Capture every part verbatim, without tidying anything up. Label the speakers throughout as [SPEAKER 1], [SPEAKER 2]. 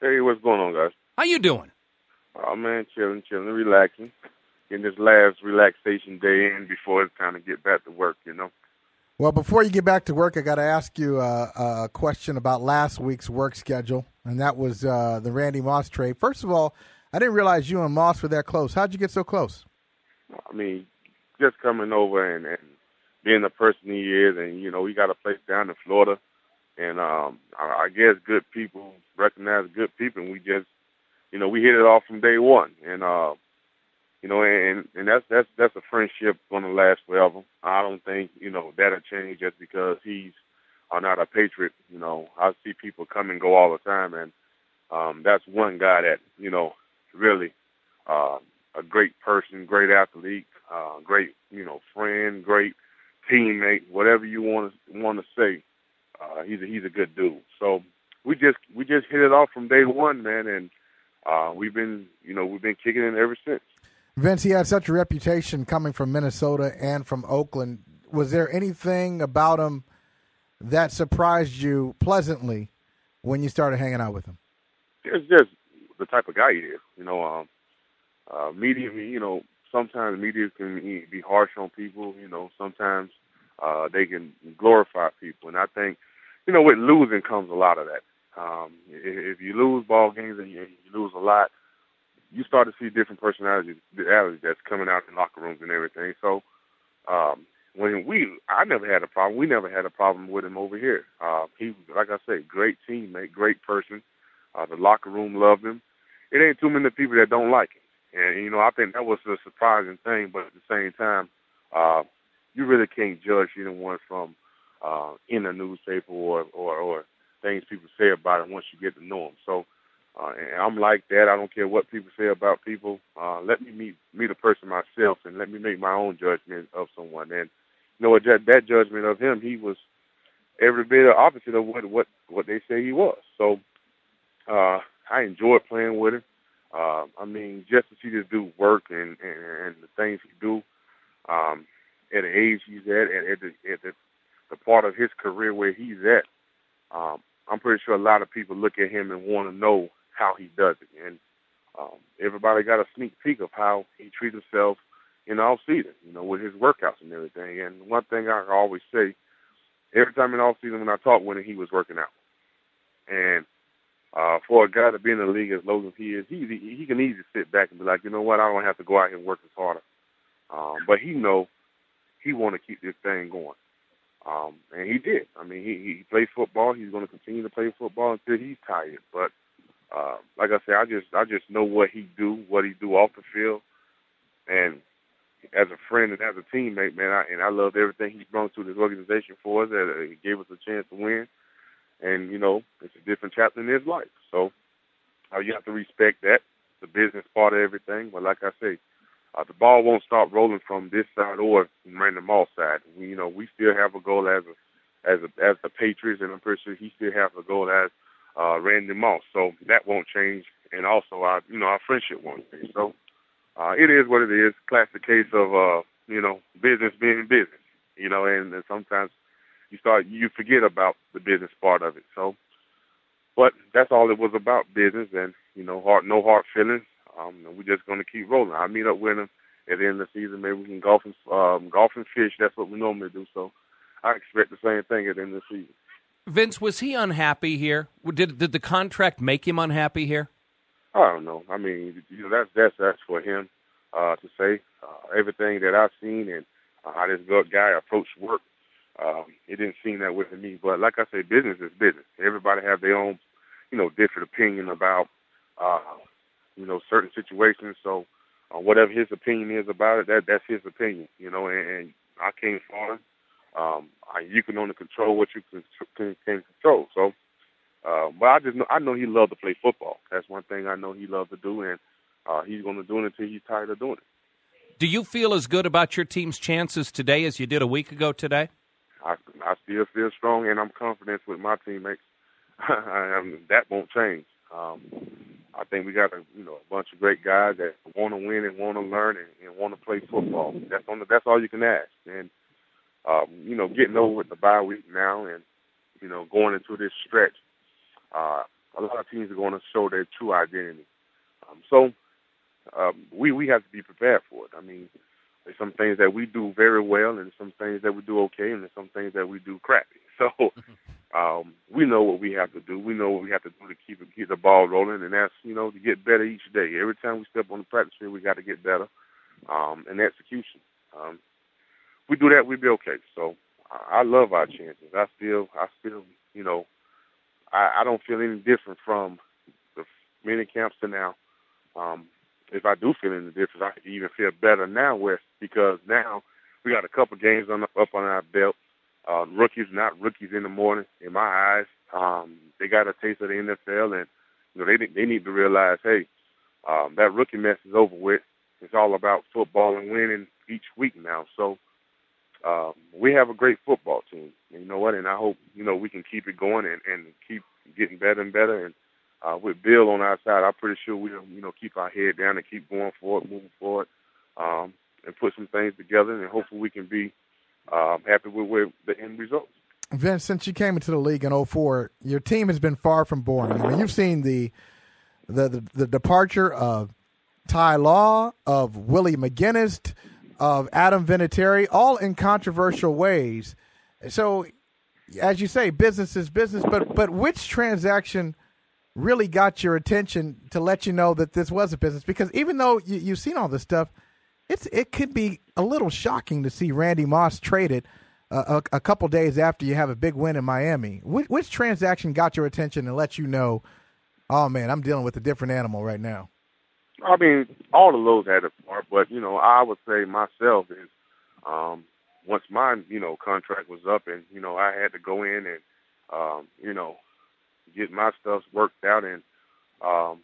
[SPEAKER 1] Hey, what's going on, guys?
[SPEAKER 2] How you doing?
[SPEAKER 1] Oh, man, chilling, chilling, relaxing. Getting this last relaxation day in before it's time to get back to work, you know?
[SPEAKER 3] Well, before you get back to work, I got to ask you uh, a question about last week's work schedule, and that was uh, the Randy Moss trade. First of all, I didn't realize you and Moss were that close. How'd you get so close?
[SPEAKER 1] I mean, just coming over and, and being the person he is, and, you know, he got a place down in Florida, and um, I, I guess good people recognize good people, and we just, you know, we hit it off from day one, and, uh, you know, and, and that's that's that's a friendship going to last forever. I don't think, you know, that'll change just because he's uh, not a Patriot. You know, I see people come and go all the time, and um, that's one guy that, you know, really uh, a great person, great athlete, uh, great, you know, friend, great teammate, whatever you want to want to say. Uh, he's a, he's a good dude. So we just we just hit it off from day one, man, and uh, we've been, you know, we've been kicking it ever since.
[SPEAKER 3] Vince, he had such a reputation coming from Minnesota and from Oakland. Was there anything about him that surprised you pleasantly when you started hanging out with him?
[SPEAKER 1] It's just the type of guy he is. You know, um, uh, media, you know, sometimes media can be harsh on people. You know, sometimes uh, they can glorify people. And I think, you know, with losing comes a lot of that. Um, if, if you lose ball games and you, you lose a lot, you start to see different personalities that's coming out in locker rooms and everything. So um, when we, I never had a problem. We never had a problem with him over here. Uh, he, like I say, great teammate, great person. Uh, the locker room loved him. It ain't too many people that don't like him. And, you know, I think that was a surprising thing. But at the same time, uh, you really can't judge anyone from uh, in a newspaper or, or, or things people say about him once you get to know him. So, Uh, and I'm like that. I don't care what people say about people. Uh, let me meet meet a person myself and let me make my own judgment of someone. And you know what, that, that judgment of him, he was every bit the opposite of what what what they say he was. So uh, I enjoyed playing with him. Uh, I mean, just to see this dude work and, and, and the things he do um, at the age he's at, and at, the, at the, the part of his career where he's at, um, I'm pretty sure a lot of people look at him and want to know how he does it. And um, everybody got a sneak peek of how he treats himself in the off-season, you know, with his workouts and everything. And one thing I always say, every time in the off-season when I talk with him, he was working out. And uh, for a guy to be in the league as low as he is, he, he can easily sit back and be like, you know what, I don't have to go out here and work as harder. Um, but he know he want to keep this thing going. Um, and he did. I mean, he, he played football. He's going to continue to play football until he's tired. But uh, like I said, I just I just know what he do, what he do off the field, and as a friend and as a teammate, man, I, and I loved everything he brought to this organization for us. That he gave us a chance to win, and you know, it's a different chapter in his life. So uh, you have to respect that, the business part of everything. But like I say, uh, the ball won't stop rolling from this side or from Randy Moss side. We, you know, we still have a goal as a as a, as the Patriots, and I'm pretty sure he still has a goal as Uh, Randy Moss, so that won't change, and also our, you know, our friendship won't change. So uh, it is what it is. Classic case of, uh, you know, business being business, you know, and, and sometimes you start you forget about the business part of it. So, but that's all it was about, business, and you know, hard, no hard feelings. Um, we're just going to keep rolling. I meet up with him at the end of the season. Maybe we can golf and um, golf and fish. That's what we normally do. So I expect the same thing at the end of the season.
[SPEAKER 2] Vince, was he unhappy here? Did did the contract make him unhappy here?
[SPEAKER 1] I don't know. I mean, you know, that's that's that's for him uh, to say. Uh, everything that I've seen and uh, how this good guy approached work, um, it didn't seem that way to me. But like I say, business is business. Everybody have their own, you know, different opinion about, uh, you know, certain situations. So uh, whatever his opinion is about it, that that's his opinion. You know, and, and I can't fault him. Um, I, you can only control what you can, can, can control. So, uh, but I just know I know he loved to play football. That's one thing I know he loved to do, and uh, he's going to do it until he's tired of doing it.
[SPEAKER 2] Do you feel as good about your team's chances today as you did a week ago today?
[SPEAKER 1] I, I still feel strong, and I'm confident with my teammates. um, that won't change. Um, I think we got a you know a bunch of great guys that want to win and want to learn and, and want to play football. That's on the, that's all you can ask. And um, you know, getting over the bye week now, and you know, going into this stretch, uh, a lot of teams are going to show their true identity. Um, so um, we we have to be prepared for it. I mean, there's some things that we do very well, and some things that we do okay, and there's some things that we do crappy. So um, we know what we have to do. We know what we have to do to keep it, keep the ball rolling, and that's, you know, to get better each day. Every time we step on the practice field, we got to get better um, in execution. Um, if we do that, we'll be okay. So I, I love our chances. I still, I still, you know, I, I don't feel any different from the mini camps to now. Um, if I do feel any difference, I even feel better now with because now we got a couple games on the, up on our belt. Uh, rookies, not rookies in the morning, in my eyes. Um, they got a taste of the N F L, and you know they they need to realize, hey, um, that rookie mess is over with. It's all about football and winning each week now. So um, we have a great football team. And you know what? And I hope you know we can keep it going and, and keep getting better and better. And uh, with Bill on our side, I'm pretty sure we'll you know keep our head down and keep going forward, moving forward, um, and put some things together. And hopefully we can be Um, happy with, with the end results.
[SPEAKER 3] Vince, since you came into the league in oh four, your team has been far from boring. I mean, you've seen the the the, the departure of Ty Law, of Willie McGinnis, of Adam Vinatieri, all in controversial ways. So, as you say, business is business, but but which transaction really got your attention to let you know that this was a business? Because even though you, you've seen all this stuff, It's it could be a little shocking to see Randy Moss traded uh, a, a couple days after you have a big win in Miami. Which, which transaction got your attention and let you know, oh, man, I'm dealing with a different animal right now?
[SPEAKER 1] I mean, all of those had a part, but, you know, I would say myself is um, once my, you know, contract was up and, you know, I had to go in and, um, you know, get my stuff worked out, and um,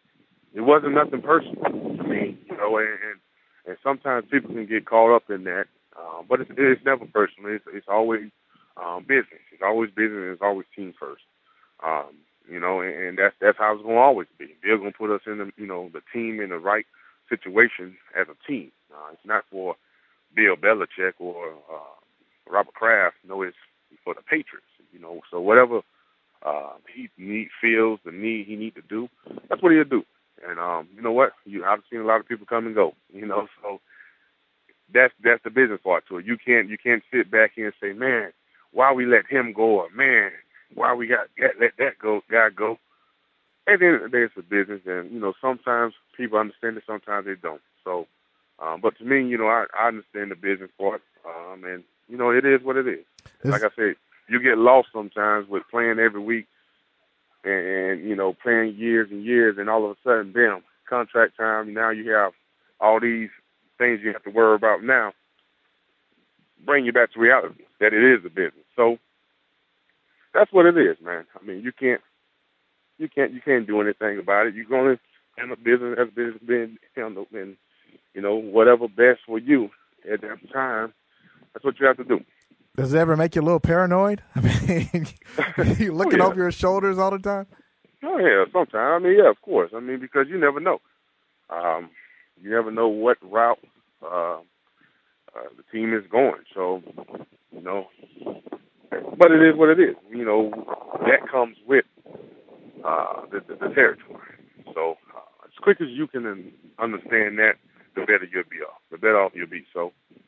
[SPEAKER 1] it wasn't nothing personal. I mean, you know, and, and And sometimes people can get caught up in that, uh, but it's, it's never personal. It's, it's always um, business. It's always business, and it's always team first. Um, you know, and, and that's that's how it's going to always be. They're going to put us in the, you know, the team in the right situation as a team. Uh, it's not for Bill Belichick or uh, Robert Kraft. No, it's for the Patriots. You know, so whatever uh, he need, feels the need he need to do, that's what he'll do. And um, you know what? You, I've seen a lot of people come and go. You know, so that's that's the business part to it. You can't you can't sit back here and say, man, why we let him go, or man, why we got let, let that go guy go. At the end of the day, it's a business, and you know sometimes people understand it, sometimes they don't. So, um, but to me, you know, I, I understand the business part, um, and you know, it is what it is. Like I said, you get lost sometimes with playing every week. And, and, you know, playing years and years, and all of a sudden, bam, contract time, now you have all these things you have to worry about now, bring you back to reality, that it is a business. So that's what it is, man. I mean, you can't, you can't, you can't do anything about it. You're going to handle business as business being handled, and, you know, whatever best for you at that time, that's what you have to do.
[SPEAKER 3] Does it ever make you a little paranoid? I mean, you looking
[SPEAKER 1] oh, yeah.
[SPEAKER 3] over your shoulders all the time?
[SPEAKER 1] Oh, yeah, sometimes. I mean, yeah, of course. I mean, because you never know. Um, you never know what route uh, uh, the team is going. So, you know, but it is what it is. You know, that comes with uh, the, the, the territory. So uh, as quick as you can understand that, the better you'll be off. The better off you'll be. So,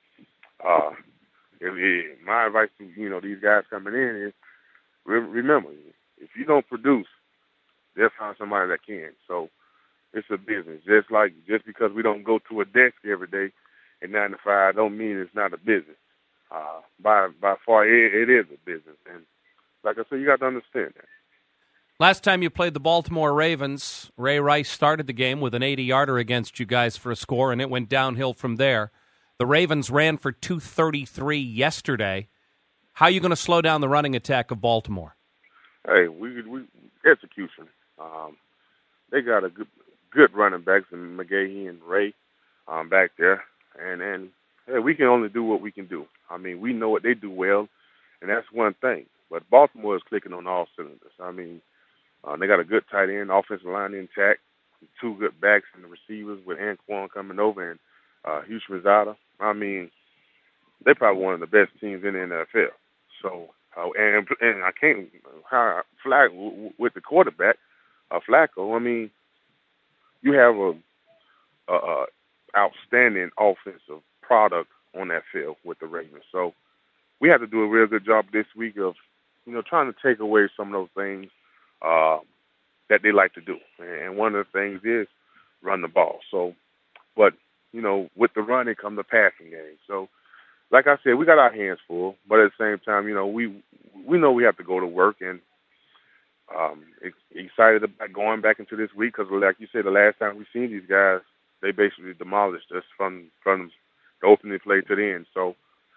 [SPEAKER 1] uh, It, it, my advice to, you know, these guys coming in is, re- remember, if you don't produce, they'll find somebody that can. So it's a business. Just like, just because we don't go to a desk every day at nine to five, don't mean it's not a business. Uh, by by far, it, it is a business. And like I said, you got to understand that.
[SPEAKER 2] Last time you played the Baltimore Ravens, Ray Rice started the game with an eighty-yarder against you guys for a score, and it went downhill from there. The Ravens ran for two thirty-three yesterday. How are you going to slow down the running attack of Baltimore?
[SPEAKER 1] Hey, we we execution. Um, they got a good good running backs in McGahee and Ray um, back there, and and hey, we can only do what we can do. I mean, we know what they do well, and that's one thing. But Baltimore is clicking on all cylinders. I mean, uh, they got a good tight end, offensive line intact, two good backs and the receivers with Anquan coming over and uh, Hugh Schmizada. I mean, they're probably one of the best teams in the N F L. So, uh, and and I can't flag with the quarterback. uh, Flacco, I mean, you have a, a, a outstanding offensive product on that field with the Ravens. So we have to do a real good job this week of, you know, trying to take away some of those things uh, that they like to do. And one of the things is run the ball. So, but, you know, with the run, it comes the passing game. So, like I said, we got our hands full, but at the same time, you know, we we know we have to go to work, and um, excited about going back into this week because, like you said, the last time we seen these guys, they basically demolished us from from the opening play to the end. So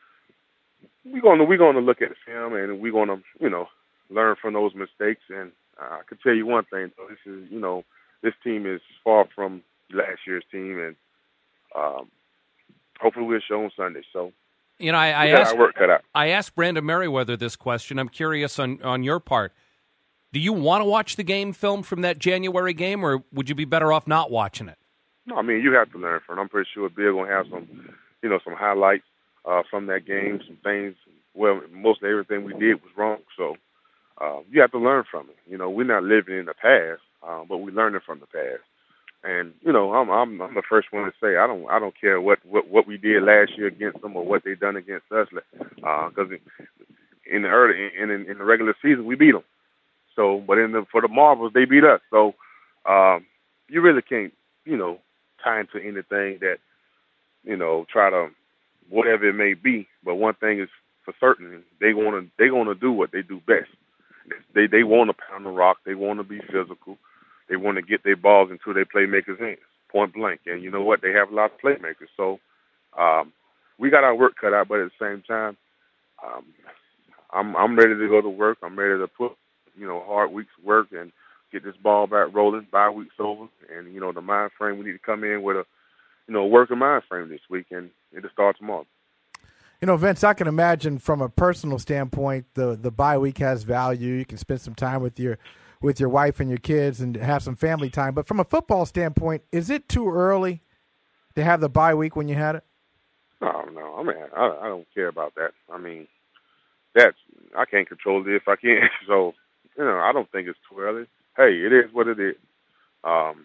[SPEAKER 1] we're gonna we're gonna look at the film, and we're gonna you know learn from those mistakes. And uh, I can tell you one thing, though, this is you know this team is far from last year's team, and um, hopefully we'll show on Sunday. So.
[SPEAKER 2] You know, I, I asked I asked Brandon Merriweather this question. I'm curious on, on your part. Do you want to watch the game film from that January game, or would you be better off not watching it?
[SPEAKER 1] No, I mean, you have to learn from it. I'm pretty sure Bill going to have some, you know, some highlights uh, from that game, some things. Well, most of everything we did was wrong. So uh, you have to learn from it. You know, we're not living in the past, uh, but we're learning from the past. And you know, I'm I'm I'm the first one to say I don't I don't care what, what, what we did last year against them or what they done against us, because uh, in the early in, in in the regular season we beat them. So, but in the for the marbles they beat us. So, um, you really can't you know tie into anything that you know try to whatever it may be. But one thing is for certain, they wanna they gonna do what they do best. They they want to pound the rock. They want to be physical. They want to get their balls into their playmakers' hands, point blank. And you know what? They have a lot of playmakers. So um, we got our work cut out, but at the same time, um, I'm I'm ready to go to work. I'm ready to put, you know, hard weeks of work and get this ball back rolling, bye weeks over. And, you know, the mind frame, we need to come in with a, you know, working mind frame this week, and it'll start tomorrow.
[SPEAKER 3] You know, Vince, I can imagine from a personal standpoint, the, the bye week has value. You can spend some time with your with your wife and your kids and have some family time. But from a football standpoint, is it too early to have the bye week when you had it?
[SPEAKER 1] No, no. I mean, I, I don't care about that. I mean, that's I can't control it if I can. So, you know, I don't think it's too early. Hey, it is what it is. Um,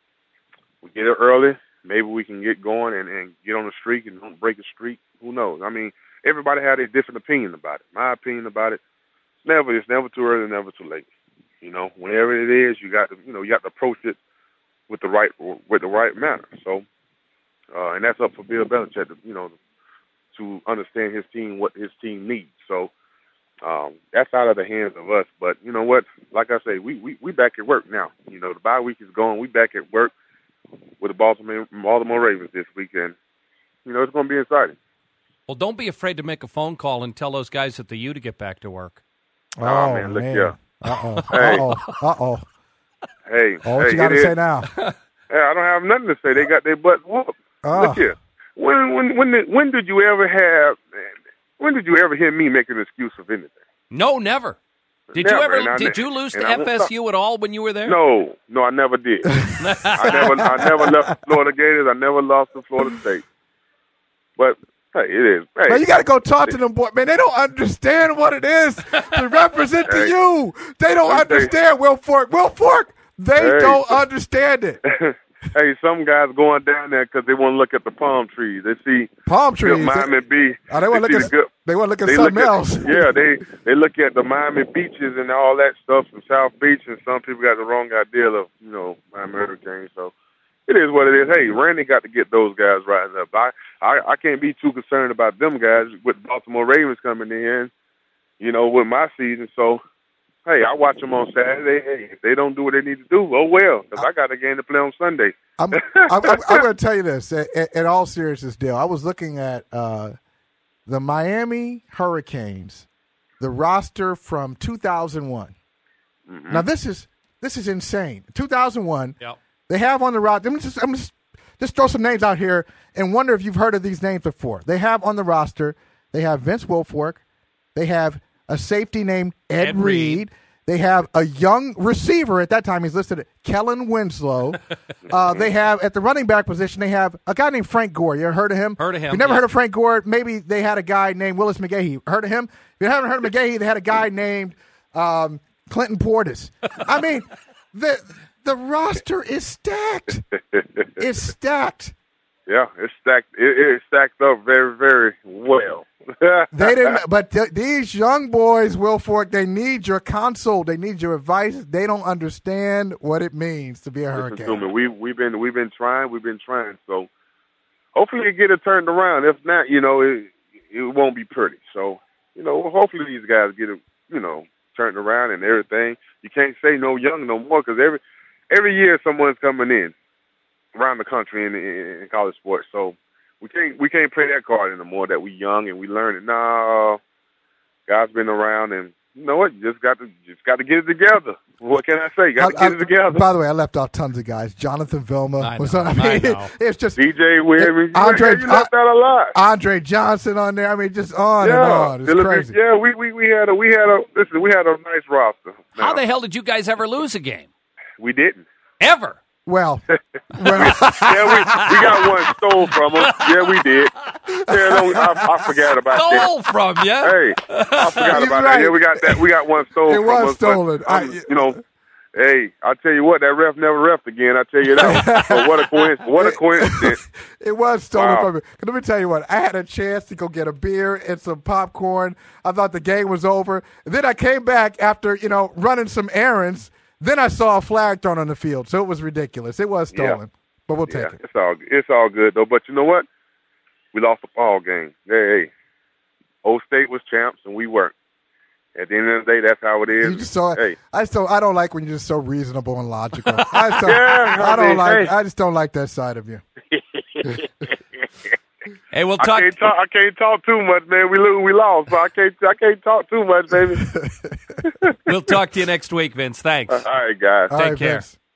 [SPEAKER 1] we get it early. Maybe we can get going and, and get on a streak and don't break a streak. Who knows? I mean, everybody had a different opinion about it. My opinion about it, it's never it's never too early, never too late. You know, whenever it is, you got to, you know, you have to approach it with the right, with the right manner. So, uh, and that's up for Bill Belichick, to, you know, to understand his team, what his team needs. So, um, that's out of the hands of us. But you know what? Like I say, we we we back at work now. You know, the bye week is gone. We back at work with the Baltimore Baltimore Ravens this weekend. You know, it's going to be exciting.
[SPEAKER 2] Well, don't be afraid to make a phone call and tell those guys at the U to get back to work.
[SPEAKER 1] Oh, oh man, look here.
[SPEAKER 3] Uh-oh. Hey. Uh-oh. Uh-oh.
[SPEAKER 1] Hey.
[SPEAKER 3] Oh, what
[SPEAKER 1] hey,
[SPEAKER 3] you got to say now?
[SPEAKER 1] Hey, I don't have nothing to say. They got their butt whooped.
[SPEAKER 3] Oh.
[SPEAKER 1] Look here. When when when did, when did you ever have? When did you ever hear me make an excuse of anything?
[SPEAKER 2] No, never. Did
[SPEAKER 1] never.
[SPEAKER 2] you ever?
[SPEAKER 1] I,
[SPEAKER 2] did you lose to
[SPEAKER 1] I
[SPEAKER 2] F S U at all when you were there?
[SPEAKER 1] No, no, I never did. I never, I never left the Florida Gators. I never lost to Florida State. But hey, it is. Hey,
[SPEAKER 3] man, you got to go talk to them boys. Man, they don't understand what it is to represent
[SPEAKER 1] hey,
[SPEAKER 3] to you. They don't understand, Will Fork. Will Fork, they
[SPEAKER 1] hey,
[SPEAKER 3] don't understand it.
[SPEAKER 1] Hey, some guys going down there because they want to look at the palm trees. They see
[SPEAKER 3] palm trees.
[SPEAKER 1] Miami Beach.
[SPEAKER 3] Oh, they want to look at. The they want to look at something
[SPEAKER 1] look
[SPEAKER 3] else.
[SPEAKER 1] At, yeah, they they look at the Miami beaches and all that stuff from South Beach, and some people got the wrong idea of you know Miami Hurricanes. So it is what it is. Hey, Randy got to get those guys rising up. I, I I can't be too concerned about them guys with Baltimore Ravens coming in, you know, with my season. So. Hey, I watch them on Saturday. Hey, if they don't do what they need to do, oh well, because I got a game to play on Sunday.
[SPEAKER 3] I'm, I'm, I'm, I'm going to tell you this. In, in all seriousness, Dale, I was looking at uh, the Miami Hurricanes, the roster from two thousand one. Mm-hmm. Now, this is this is insane. two thousand one,
[SPEAKER 2] yep.
[SPEAKER 3] They have on the roster. I'm just, I'm just, just throw some names out here and wonder if you've heard of these names before. They have on the roster, they have Vince Wilfork. They have a safety named Ed, Ed Reed. Reed. They have a young receiver. At that time, he's listed at Kellen Winslow. uh, they have, at the running back position, they have a guy named Frank Gore. You ever heard of him?
[SPEAKER 2] Heard of him.
[SPEAKER 3] If you never
[SPEAKER 2] yeah.
[SPEAKER 3] heard of Frank Gore, maybe they had a guy named Willis McGahee. Heard of him? If you haven't heard of McGahee, they had a guy named um, Clinton Portis. I mean, the the roster is stacked. It's stacked.
[SPEAKER 1] Yeah, it's stacked. It, it's stacked up very, very well.
[SPEAKER 3] They didn't, but th- these young boys, Will Fork, they need your counsel. They need your advice. They don't understand what it means to be a Hurricane.
[SPEAKER 1] Listen to me. We we've been we've been trying. We've been trying. So hopefully, we get it turned around. If not, you know, it it won't be pretty. So you know, hopefully these guys get it, you know, turned around and everything. You can't say no young no more because every every year someone's coming in around the country in, in, in college sports. So we can't we can't play that card anymore that we young and we learn it. No, guys been around, and you know what? You just got to just got to get it together. What can I say? Got to
[SPEAKER 3] I,
[SPEAKER 1] get
[SPEAKER 3] I,
[SPEAKER 1] it together.
[SPEAKER 3] By the way, I left off tons of guys. Jonathan Vilma
[SPEAKER 2] I
[SPEAKER 3] was
[SPEAKER 2] know,
[SPEAKER 3] on. I mean,
[SPEAKER 2] I know.
[SPEAKER 3] it's just
[SPEAKER 1] D J Williams.
[SPEAKER 3] Andre,
[SPEAKER 1] you left out a lot.
[SPEAKER 3] Andre Johnson on there. I mean, just on
[SPEAKER 1] yeah,
[SPEAKER 3] and on. It's
[SPEAKER 1] Philip,
[SPEAKER 3] crazy.
[SPEAKER 1] Yeah, we, we we had a we had a listen. We had a nice roster.
[SPEAKER 2] How
[SPEAKER 1] Now,
[SPEAKER 2] the hell did you guys ever lose a game?
[SPEAKER 1] we didn't.
[SPEAKER 2] Ever?
[SPEAKER 3] Well, well,
[SPEAKER 1] Yeah, we we got one stole from them. Yeah, we did. Yeah, no, I, I forgot about that.
[SPEAKER 2] Stole from you.
[SPEAKER 1] Hey, I forgot
[SPEAKER 3] He's
[SPEAKER 1] about
[SPEAKER 3] right.
[SPEAKER 1] that. Yeah, we got that. We got one stolen.
[SPEAKER 3] It
[SPEAKER 1] from
[SPEAKER 3] was
[SPEAKER 1] us, but,
[SPEAKER 3] stolen. I-
[SPEAKER 1] um, you know, hey, I tell you what, that ref never refed again. I tell you that. So what a coincidence! What a coincidence!
[SPEAKER 3] it was stolen
[SPEAKER 1] Wow.
[SPEAKER 3] from me. Let me tell you what. I had a chance to go get a beer and some popcorn. I thought the game was over. And then I came back after you know running some errands. Then I saw a flag thrown on the field, so it was ridiculous. It was stolen,
[SPEAKER 1] Yeah.
[SPEAKER 3] but we'll take
[SPEAKER 1] Yeah,
[SPEAKER 3] it.
[SPEAKER 1] it's all it's all good though. But you know what? We lost the ball game. Hey, hey, Old State was champs and we weren't. At the end of the day, that's how it is.
[SPEAKER 3] You just so
[SPEAKER 1] hey,
[SPEAKER 3] I so I don't like when you're just so reasonable and logical. I, just don't,
[SPEAKER 1] Yeah, I
[SPEAKER 3] I don't
[SPEAKER 1] mean,
[SPEAKER 3] like.
[SPEAKER 1] hey.
[SPEAKER 3] I just don't like that side of you.
[SPEAKER 2] Hey, we'll
[SPEAKER 1] I
[SPEAKER 2] talk.
[SPEAKER 1] can't talk. I can't talk too much, man. We lose, we lost, so I can't. I can't talk too much, baby.
[SPEAKER 2] We'll talk to you next week, Vince. Thanks.
[SPEAKER 1] All right, guys.
[SPEAKER 3] All
[SPEAKER 2] Take
[SPEAKER 3] right,
[SPEAKER 2] care.
[SPEAKER 3] Vince.